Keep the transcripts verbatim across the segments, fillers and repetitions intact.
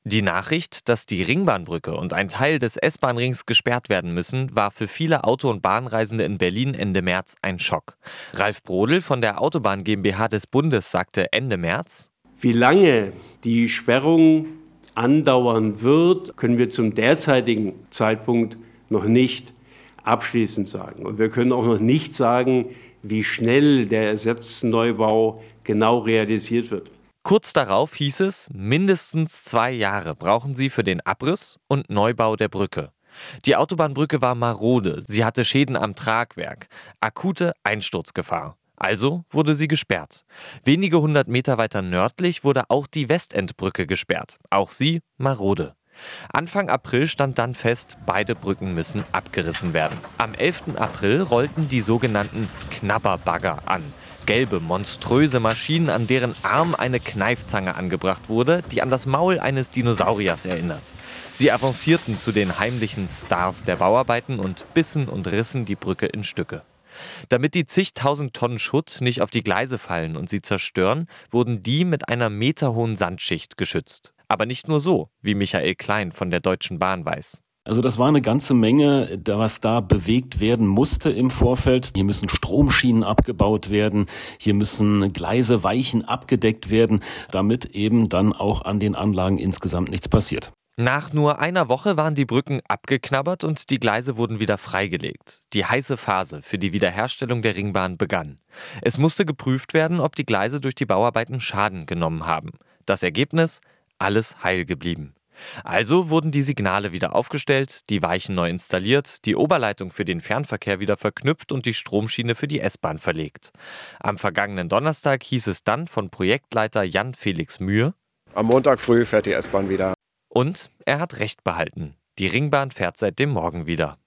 Die Nachricht, dass die Ringbahnbrücke und ein Teil des S-Bahn-Rings gesperrt werden müssen, war für viele Auto- und Bahnreisende in Berlin Ende März ein Schock. Ralf Brodel von der Autobahn GmbH des Bundes sagte Ende März: Wie lange die Sperrung andauern wird, können wir zum derzeitigen Zeitpunkt noch nicht abschließend sagen. Und wir können auch noch nicht sagen, wie schnell der Ersatzneubau genau realisiert wird. Kurz darauf hieß es, mindestens zwei Jahre brauchen sie für den Abriss und Neubau der Brücke. Die Autobahnbrücke war marode, sie hatte Schäden am Tragwerk, akute Einsturzgefahr. Also wurde sie gesperrt. Wenige hundert Meter weiter nördlich wurde auch die Westendbrücke gesperrt, auch sie marode. Anfang April stand dann fest, beide Brücken müssen abgerissen werden. Am elften April rollten die sogenannten Knabberbagger an. Gelbe, monströse Maschinen, an deren Arm eine Kneifzange angebracht wurde, die an das Maul eines Dinosauriers erinnert. Sie avancierten zu den heimlichen Stars der Bauarbeiten und bissen und rissen die Brücke in Stücke. Damit die zigtausend Tonnen Schutt nicht auf die Gleise fallen und sie zerstören, wurden die mit einer meterhohen Sandschicht geschützt. Aber nicht nur so, wie Michael Klein von der Deutschen Bahn weiß. Also das war eine ganze Menge, was da bewegt werden musste im Vorfeld. Hier müssen Stromschienen abgebaut werden, hier müssen Gleise, Weichen abgedeckt werden, damit eben dann auch an den Anlagen insgesamt nichts passiert. Nach nur einer Woche waren die Brücken abgeknabbert und die Gleise wurden wieder freigelegt. Die heiße Phase für die Wiederherstellung der Ringbahn begann. Es musste geprüft werden, ob die Gleise durch die Bauarbeiten Schaden genommen haben. Das Ergebnis? Alles heil geblieben. Also wurden die Signale wieder aufgestellt, die Weichen neu installiert, die Oberleitung für den Fernverkehr wieder verknüpft und die Stromschiene für die S-Bahn verlegt. Am vergangenen Donnerstag hieß es dann von Projektleiter Jan Felix Mühe: Am Montag früh fährt die S-Bahn wieder. Und er hat recht behalten. Die Ringbahn fährt seit dem Morgen wieder.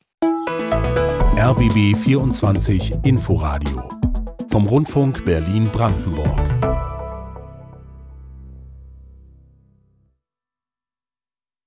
R B B vierundzwanzig Inforadio vom Rundfunk Berlin-Brandenburg.